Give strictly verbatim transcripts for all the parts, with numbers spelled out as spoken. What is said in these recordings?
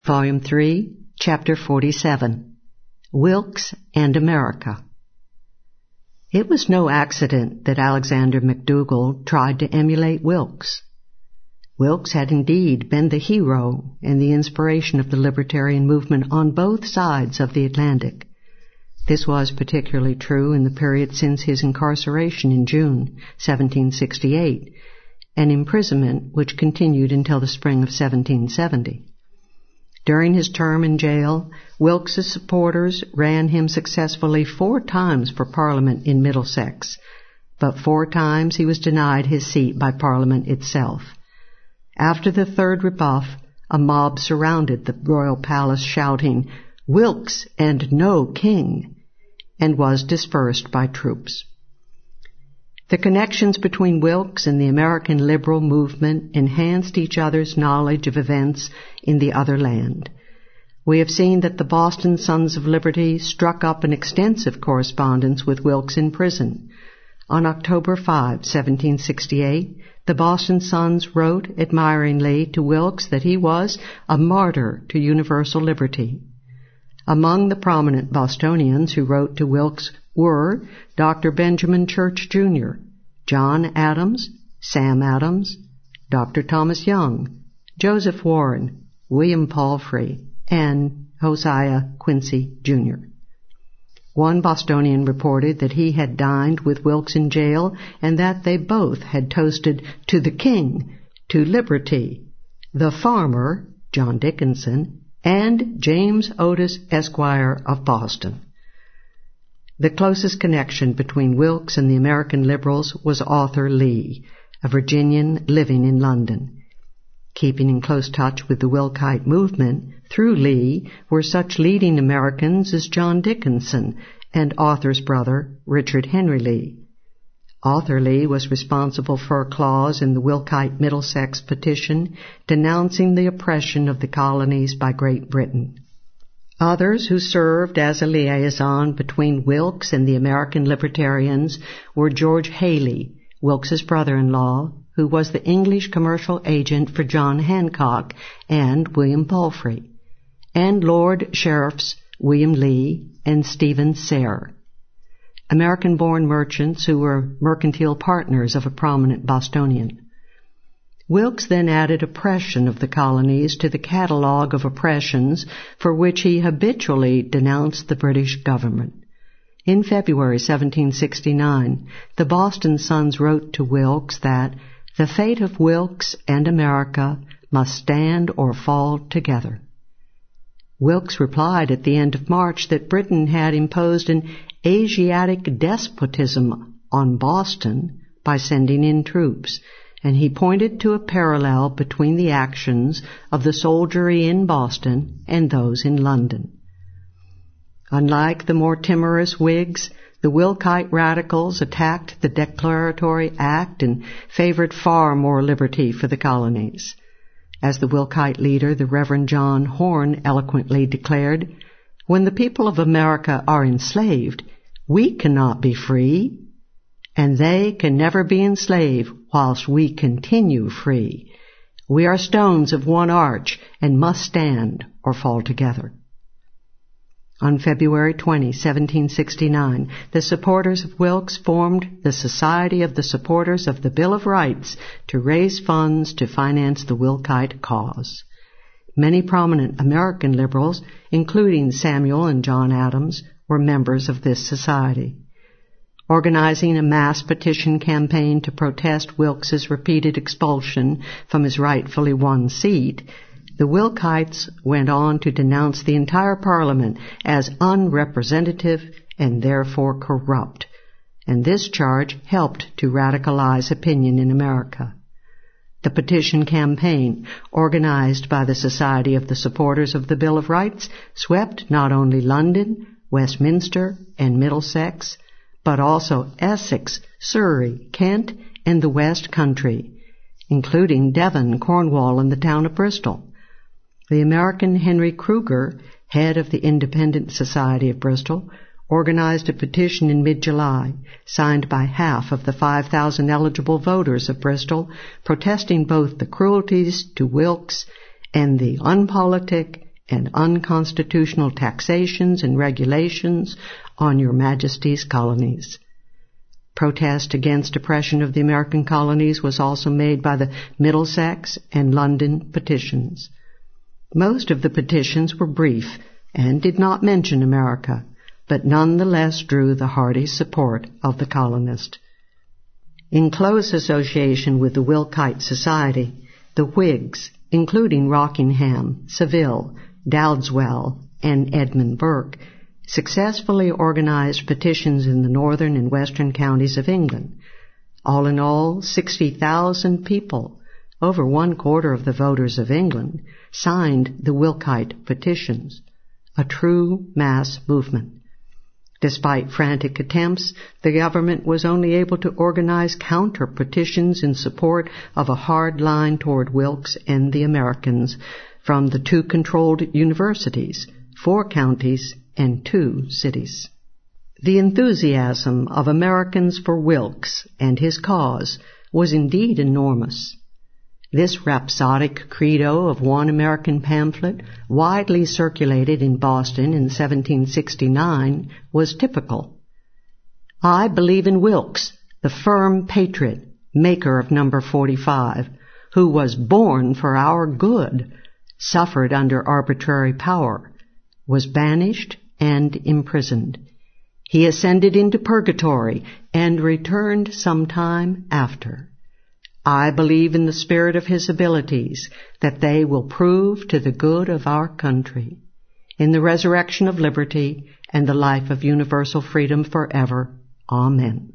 Volume three, Chapter forty-seven, Wilkes and America. It was no accident that Alexander McDougall tried to emulate Wilkes. Wilkes had indeed been the hero and the inspiration of the libertarian movement on both sides of the Atlantic. This was particularly true in the period since his incarceration in June seventeen sixty-eight, an imprisonment which continued until the spring of seventeen seventy. During his term in jail, Wilkes's supporters ran him successfully four times for Parliament in Middlesex, but four times he was denied his seat by Parliament itself. After the third rebuff, a mob surrounded the royal palace shouting, "Wilkes and no king," and was dispersed by troops. The connections between Wilkes and the American liberal movement enhanced each other's knowledge of events in the other land. We have seen that the Boston Sons of Liberty struck up an extensive correspondence with Wilkes in prison. On October fifth, seventeen sixty-eight, the Boston Sons wrote admiringly to Wilkes that he was a martyr to universal liberty. Among the prominent Bostonians who wrote to Wilkes were Doctor Benjamin Church, Junior, John Adams, Sam Adams, Doctor Thomas Young, Joseph Warren, William Palfrey, and Josiah Quincy, Junior One Bostonian reported that he had dined with Wilkes in jail and that they both had toasted to the King, to liberty, the farmer, John Dickinson, and James Otis, Esquire of Boston. The closest connection between Wilkes and the American liberals was Arthur Lee, a Virginian living in London. Keeping in close touch with the Wilkite movement, through Lee were such leading Americans as John Dickinson and Arthur's brother, Richard Henry Lee. Arthur Lee was responsible for a clause in the Wilkite Middlesex petition denouncing the oppression of the colonies by Great Britain. Others who served as a liaison between Wilkes and the American libertarians were George Haley, Wilkes's brother-in-law, who was the English commercial agent for John Hancock and William Palfrey, and Lord Sheriffs William Lee and Stephen Sayre, American-born merchants who were mercantile partners of a prominent Bostonian. Wilkes then added oppression of the colonies to the catalogue of oppressions for which he habitually denounced the British government. In February seventeen sixty-nine, the Boston Sons wrote to Wilkes that the fate of Wilkes and America must stand or fall together. Wilkes replied at the end of March that Britain had imposed an Asiatic despotism on Boston by sending in troops, and he pointed to a parallel between the actions of the soldiery in Boston and those in London. Unlike the more timorous Whigs, the Wilkite radicals attacked the Declaratory Act and favored far more liberty for the colonies. As the Wilkite leader, the Reverend John Horne, eloquently declared, "When the people of America are enslaved, we cannot be free, and they can never be enslaved whilst we continue free. We are stones of one arch and must stand or fall together." On February twentieth, seventeen sixty-nine, the supporters of Wilkes formed the Society of the Supporters of the Bill of Rights to raise funds to finance the Wilkite cause. Many prominent American liberals, including Samuel and John Adams, were members of this society. Organizing a mass petition campaign to protest Wilkes's repeated expulsion from his rightfully won seat, the Wilkites went on to denounce the entire Parliament as unrepresentative and therefore corrupt, and this charge helped to radicalize opinion in America. The petition campaign, organized by the Society of the Supporters of the Bill of Rights, swept not only London, Westminster, and Middlesex, but also Essex, Surrey, Kent, and the West Country, including Devon, Cornwall, and the town of Bristol. The American Henry Kruger, head of the Independent Society of Bristol, organized a petition in mid-July, signed by half of the five thousand eligible voters of Bristol, protesting both the cruelties to Wilkes and the unpolitic and unconstitutional taxations and regulations on your Majesty's colonies. Protest against oppression of the American colonies was also made by the Middlesex and London petitions. Most of the petitions were brief and did not mention America, but nonetheless drew the hearty support of the colonist. In close association with the Wilkite Society, the Whigs, including Rockingham, Saville, Dowdeswell, and Edmund Burke, successfully organized petitions in the northern and western counties of England. All in all, sixty thousand people, over one quarter of the voters of England, signed the Wilkite petitions, a true mass movement. Despite frantic attempts, the government was only able to organize counter-petitions in support of a hard line toward Wilkes and the Americans from the two controlled universities, four counties, and two cities. The enthusiasm of Americans for Wilkes and his cause was indeed enormous. This rhapsodic credo of one American pamphlet, widely circulated in Boston in seventeen sixty-nine, was typical. I believe in Wilkes, the firm patriot, maker of number forty-five, who was born for our good, suffered under arbitrary power, was banished and imprisoned. He ascended into purgatory and returned some time after. I believe in the spirit of his abilities, that they will prove to the good of our country, in the resurrection of liberty and the life of universal freedom forever. Amen.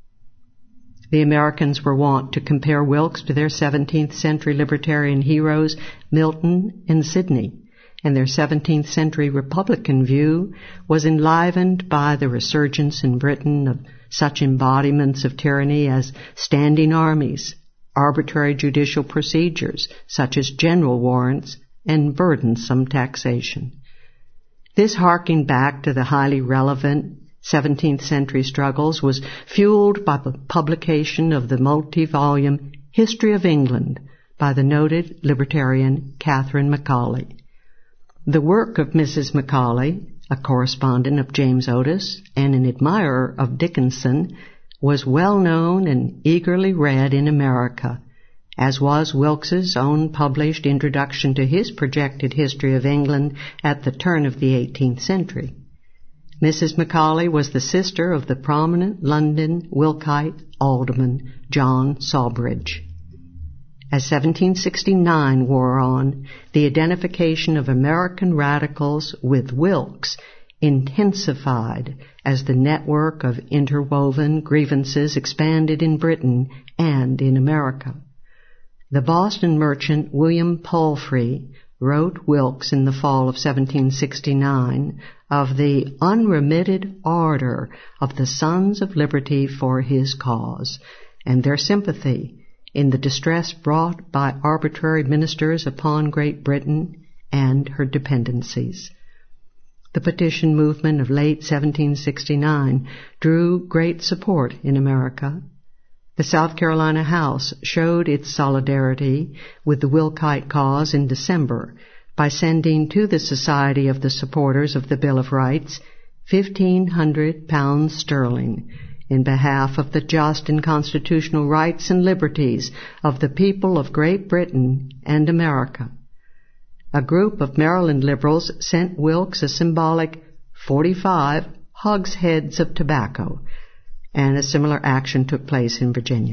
The Americans were wont to compare Wilkes to their seventeenth century libertarian heroes, Milton and Sidney, and their seventeenth century Republican view was enlivened by the resurgence in Britain of such embodiments of tyranny as standing armies, arbitrary judicial procedures such as general warrants, and burdensome taxation. This harking back to the highly relevant seventeenth century struggles was fueled by the publication of the multi-volume History of England by the noted libertarian Catherine Macaulay. The work of Missus Macaulay, a correspondent of James Otis and an admirer of Dickinson, was well known and eagerly read in America, as was Wilkes's own published introduction to his projected history of England at the turn of the eighteenth century. Missus Macaulay was the sister of the prominent London Wilkite alderman John Sawbridge. As seventeen sixty-nine wore on, the identification of American radicals with Wilkes intensified as the network of interwoven grievances expanded in Britain and in America. The Boston merchant William Palfrey wrote Wilkes in the fall of seventeen sixty-nine of the unremitted ardor of the Sons of Liberty for his cause, and their sympathy in the distress brought by arbitrary ministers upon Great Britain and her dependencies. The petition movement of late seventeen sixty-nine drew great support in America. The South Carolina House showed its solidarity with the Wilkite cause in December by sending to the Society of the Supporters of the Bill of Rights fifteen hundred pounds sterling in behalf of the just and constitutional rights and liberties of the people of Great Britain and America. A group of Maryland liberals sent Wilkes a symbolic forty-five hogsheads of tobacco, and a similar action took place in Virginia.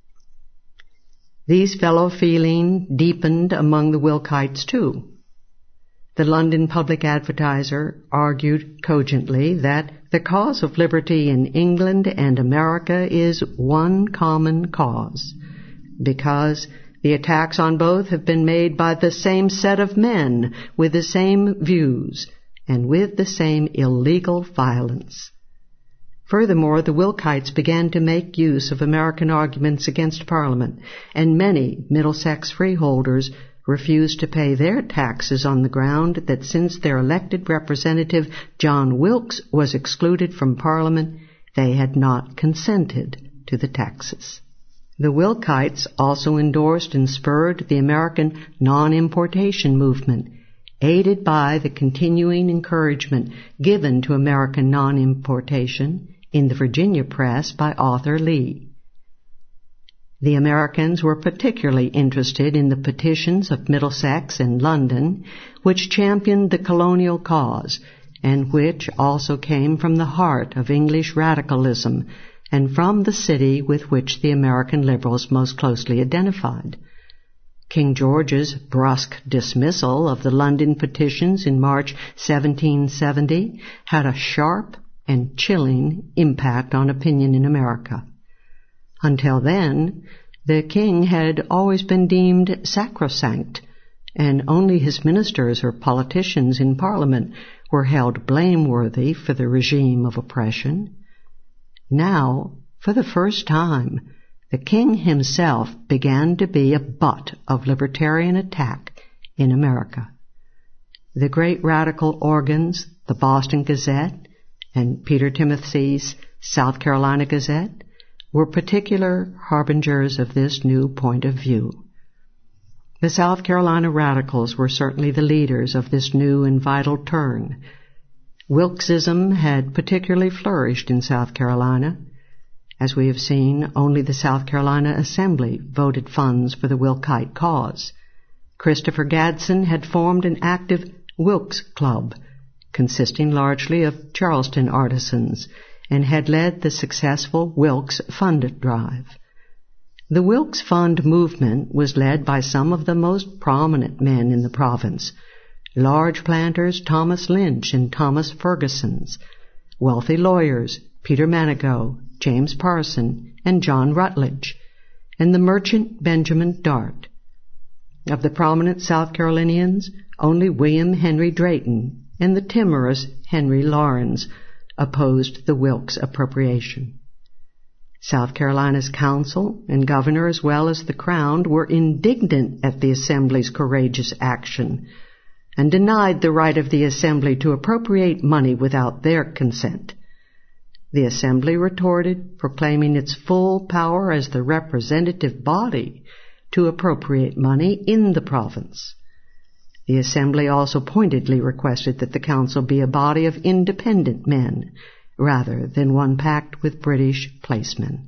These fellow feeling deepened among the Wilkites too. The London Public Advertiser argued cogently that the cause of liberty in England and America is one common cause, because the attacks on both have been made by the same set of men with the same views and with the same illegal violence. Furthermore, the Wilkites began to make use of American arguments against Parliament, and many Middlesex freeholders refused to pay their taxes on the ground that since their elected representative John Wilkes was excluded from Parliament, they had not consented to the taxes. The Wilkites also endorsed and spurred the American non-importation movement, aided by the continuing encouragement given to American non-importation in the Virginia press by Arthur Lee. The Americans were particularly interested in the petitions of Middlesex and London, which championed the colonial cause, and which also came from the heart of English radicalism and from the city with which the American liberals most closely identified. King George's brusque dismissal of the London petitions in March seventeen seventy had a sharp and chilling impact on opinion in America. Until then, the king had always been deemed sacrosanct, and only his ministers or politicians in Parliament were held blameworthy for the regime of oppression. Now, for the first time, the king himself began to be a butt of libertarian attack in America. The great radical organs, the Boston Gazette and Peter Timothy's South Carolina Gazette, were particular harbingers of this new point of view. The South Carolina radicals were certainly the leaders of this new and vital turn. Wilkesism had particularly flourished in South Carolina. As we have seen, only the South Carolina Assembly voted funds for the Wilkite cause. Christopher Gadsden had formed an active Wilkes Club, consisting largely of Charleston artisans, and had led the successful Wilkes Fund Drive. The Wilkes Fund movement was led by some of the most prominent men in the province: large planters Thomas Lynch and Thomas Ferguson's, wealthy lawyers Peter Manigault, James Parson, and John Rutledge, and the merchant Benjamin Dart. Of the prominent South Carolinians, only William Henry Drayton and the timorous Henry Laurens opposed the Wilkes appropriation. South Carolina's council and governor, as well as the Crown, were indignant at the Assembly's courageous action and denied the right of the Assembly to appropriate money without their consent. The Assembly retorted, proclaiming its full power as the representative body to appropriate money in the province. The Assembly also pointedly requested that the Council be a body of independent men, rather than one packed with British placemen.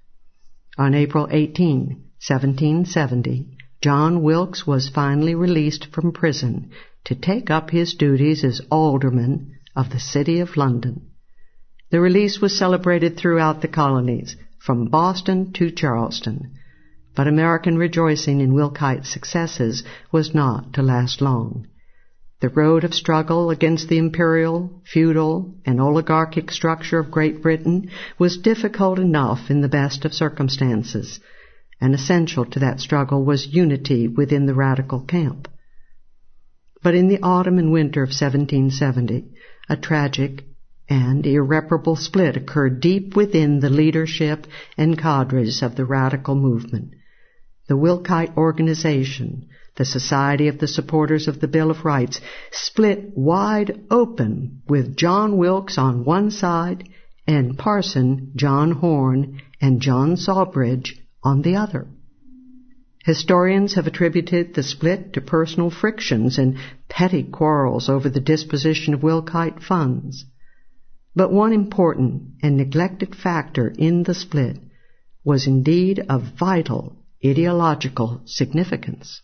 On April eighteenth, seventeen seventy, John Wilkes was finally released from prison to take up his duties as alderman of the City of London. The release was celebrated throughout the colonies, from Boston to Charleston. But American rejoicing in Wilkite's successes was not to last long. The road of struggle against the imperial, feudal, and oligarchic structure of Great Britain was difficult enough in the best of circumstances, and essential to that struggle was unity within the radical camp. But in the autumn and winter of seventeen seventy, a tragic and irreparable split occurred deep within the leadership and cadres of the radical movement. The Wilkite organization, the Society of the Supporters of the Bill of Rights, split wide open with John Wilkes on one side and Parson John Horne and John Sawbridge on the other. Historians have attributed the split to personal frictions and petty quarrels over the disposition of Wilkite funds. But one important and neglected factor in the split was indeed of vital ideological significance.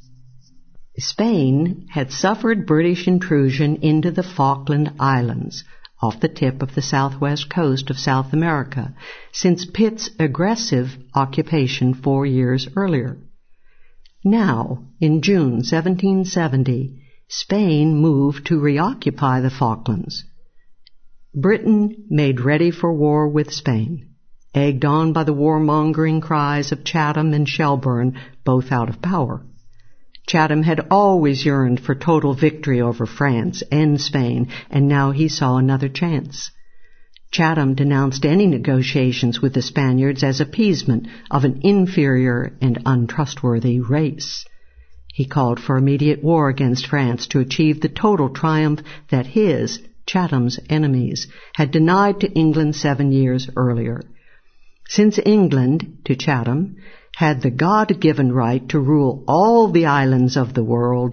Spain had suffered British intrusion into the Falkland Islands, off the tip of the southwest coast of South America, since Pitt's aggressive occupation four years earlier. Now, in June seventeen seventy, Spain moved to reoccupy the Falklands. Britain made ready for war with Spain, egged on by the warmongering cries of Chatham and Shelburne, both out of power. Chatham had always yearned for total victory over France and Spain, and now he saw another chance. Chatham denounced any negotiations with the Spaniards as appeasement of an inferior and untrustworthy race. He called for immediate war against France to achieve the total triumph that his, Chatham's, enemies had denied to England seven years earlier. Since England, to Chatham, had the God-given right to rule all the islands of the world,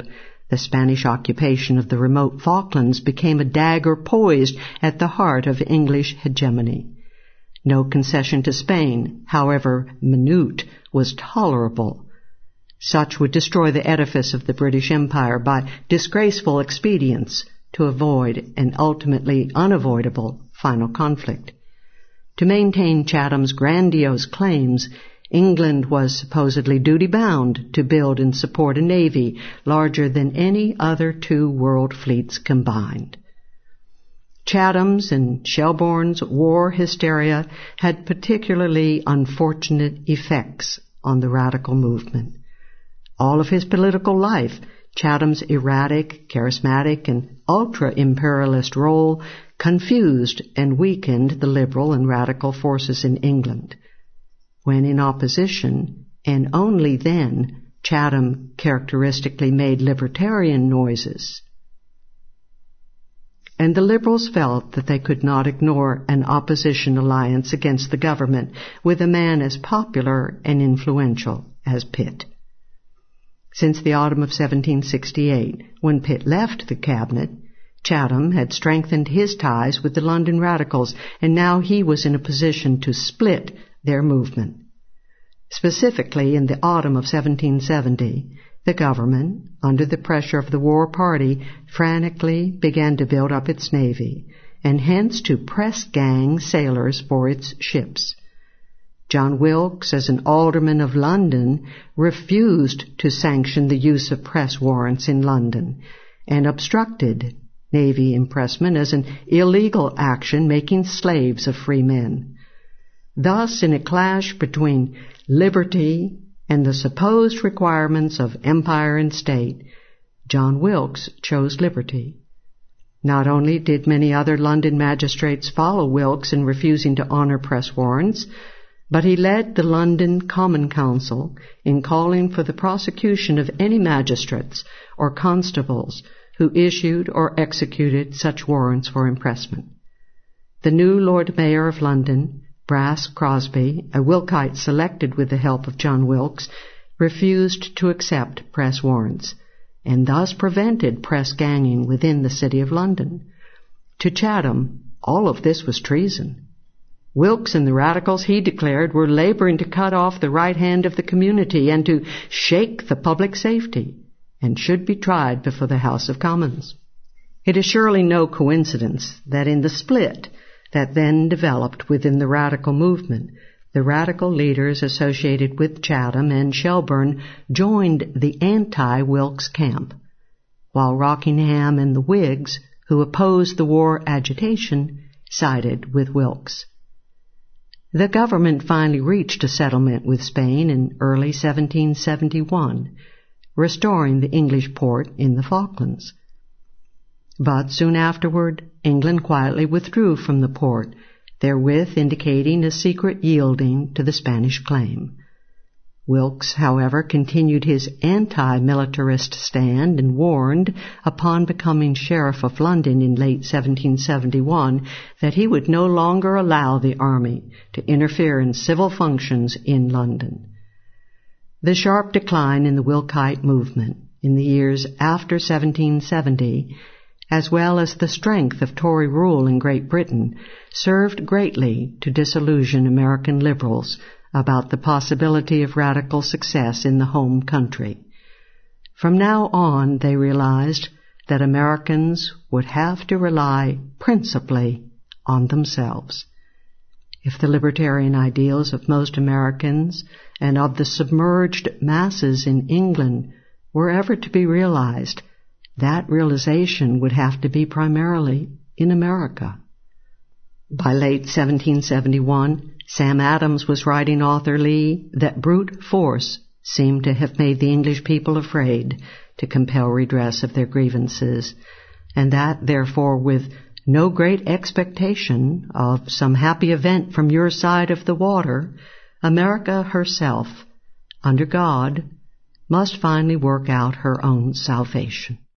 The Spanish occupation of the remote Falklands became a dagger poised at the heart of English hegemony. No concession to Spain, however minute, was tolerable. Such would destroy the edifice of the British Empire by disgraceful expedients to avoid an ultimately unavoidable final conflict. To maintain Chatham's grandiose claims, England was supposedly duty-bound to build and support a navy larger than any other two world fleets combined. Chatham's and Shelburne's war hysteria had particularly unfortunate effects on the radical movement. All of his political life, Chatham's erratic, charismatic, and ultra-imperialist role confused and weakened the liberal and radical forces in England. When in opposition, and only then, Chatham characteristically made libertarian noises. And the Liberals felt that they could not ignore an opposition alliance against the government with a man as popular and influential as Pitt. Since the autumn of seventeen sixty-eight, when Pitt left the cabinet, Chatham had strengthened his ties with the London Radicals, and now he was in a position to split their movement. Specifically, in the autumn of seventeen seventy, the government, under the pressure of the war party, frantically began to build up its navy, and hence to press gang sailors for its ships. John Wilkes, as an alderman of London, refused to sanction the use of press warrants in London, and obstructed navy impressment as an illegal action making slaves of free men. Thus, in a clash between liberty and the supposed requirements of empire and state, John Wilkes chose liberty. Not only did many other London magistrates follow Wilkes in refusing to honor press warrants, but he led the London Common Council in calling for the prosecution of any magistrates or constables who issued or executed such warrants for impressment. The new Lord Mayor of London, Brass Crosby, a Wilkite selected with the help of John Wilkes, refused to accept press warrants, and thus prevented press ganging within the City of London. To Chatham, all of this was treason. Wilkes and the Radicals, he declared, were laboring to cut off the right hand of the community and to shake the public safety, and should be tried before the House of Commons. It is surely no coincidence that in the split that then developed within the radical movement, the radical leaders associated with Chatham and Shelburne joined the anti-Wilkes camp, while Rockingham and the Whigs, who opposed the war agitation, sided with Wilkes. The government finally reached a settlement with Spain in early seventeen seventy-one, restoring the English port in the Falklands. But soon afterward, England quietly withdrew from the port, therewith indicating a secret yielding to the Spanish claim. Wilkes, however, continued his anti-militarist stand and warned, upon becoming Sheriff of London in late seventeen seventy-one, that he would no longer allow the army to interfere in civil functions in London. The sharp decline in the Wilkite movement in the years after seventeen seventy, as well as the strength of Tory rule in Great Britain, served greatly to disillusion American liberals about the possibility of radical success in the home country. From now on, they realized that Americans would have to rely principally on themselves. If the libertarian ideals of most Americans and of the submerged masses in England were ever to be realized, that realization would have to be primarily in America. By late seventeen seventy-one, Sam Adams was writing Arthur Lee that brute force seemed to have made the English people afraid to compel redress of their grievances, and that, therefore, with no great expectation of some happy event from your side of the water, America herself, under God, must finally work out her own salvation.